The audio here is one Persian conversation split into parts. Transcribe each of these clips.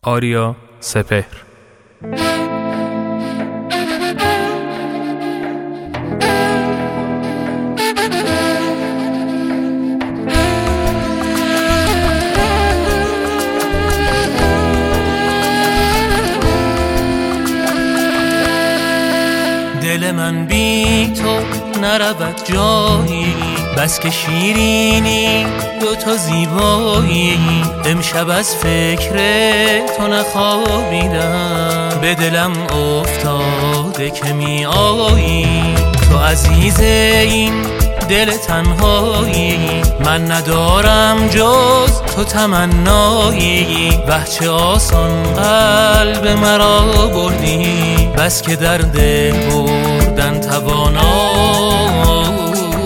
آریا سپهر. دل من بی تو نرود جایی، بس که شیرینی دوتا زیبایی. امشب از فکر تو نخوابیدم، به دلم افتاده که می آیی. تو عزیز این دل تنهایی، من ندارم جز تو تمنایی. وه چه آسان قلب مرا بردی، بس که در دل بردن توانایی.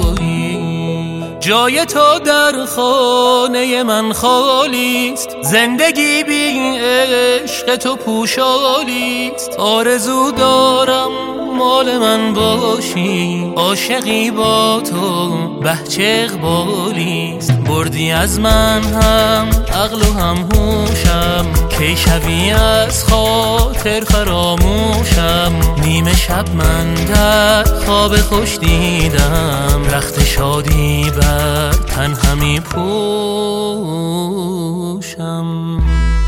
جای تو در خانه من خالیست، زندگی بی عشق تو پوشالیست. آرزو دارم مال من باشی، عاشقی با تو به چه اقبالیست. بردی از من هم عقل و هم هوشم، کی شوی از خاطر فراموشم. نیمه شب من در خواب خوش دیدم، رخت شادی بر تن همی پوشم.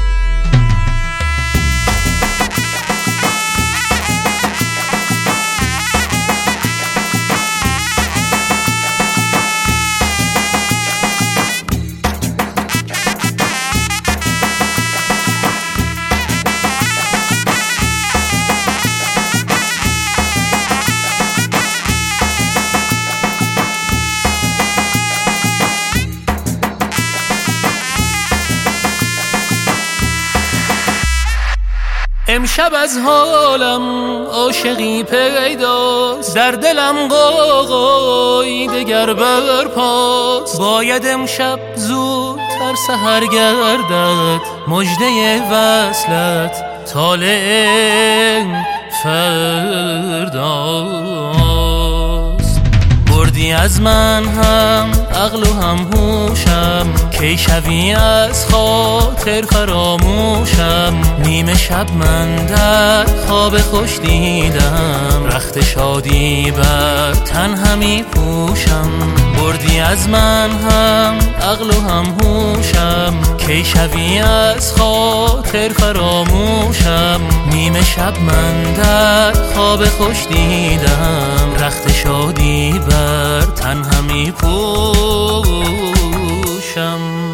امشب از حالم عاشقی پیداست، در دلم غوغای دگر برپاست. باید امشب زودتر سحر گردد، مژده وصلت طالع فرداست. بردی از من هم عقل و هم هوشم، کی شوی از خاطر فراموشم. نیمه شب من در خواب خوش دیدم، رخت شادی بر تن همی پوشم. بردی از من هم عقل و هم هوشم، کی شوی از خاطر فراموشم. نیمه شب من در خواب خوش دیدم، رخت شادی بر تن همی پوشم.